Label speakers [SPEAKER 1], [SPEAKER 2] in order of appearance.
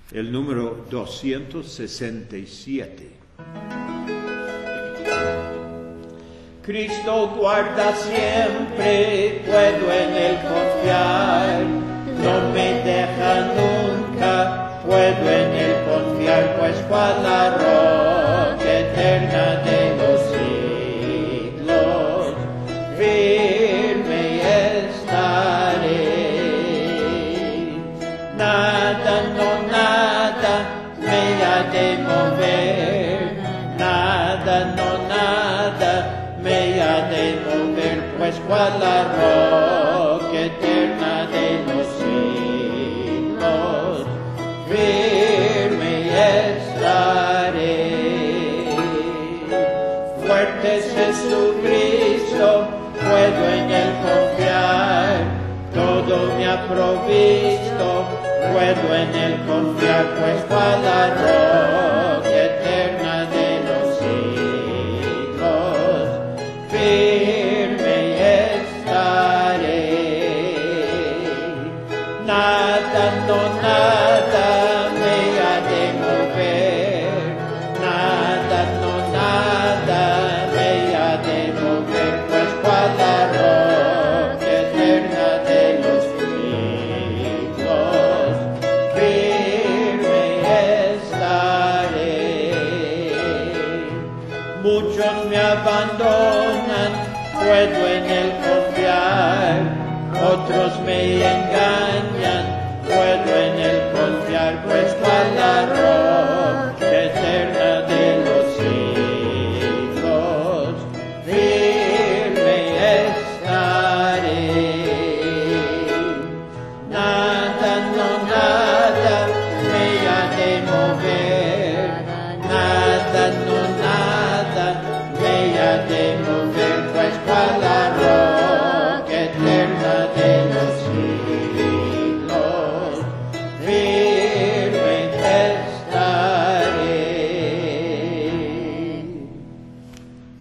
[SPEAKER 1] el número 267.
[SPEAKER 2] Cristo guarda siempre, puedo en Él confiar, no me deja nunca, puedo en Él confiar, pues cual la roca eterna de los siglos, firme estaré. Nada, no nada, me ha de mover, nada, no nada, me ha de mover, pues cual la roca eterna de los siglos, firme estaré. Fuerte es Jesucristo, puedo en Él confiar, todo me ha provisto, puedo en Él confiar, pues cual la roca eterna de los siglos, firme estaré. Nada, no nada, me ha de mover, nada, no nada, me ha de mover, pues cual la roca eterna de los siglos, firme estaré. Muchos me abandonan, puedo en Él confiar, otros me engañan, puedo en Él confiar, pues cual la roca eterna de los siglos, firme estaré. Nada, no nada, me ha de mover, nada, no nada, me ha de mover,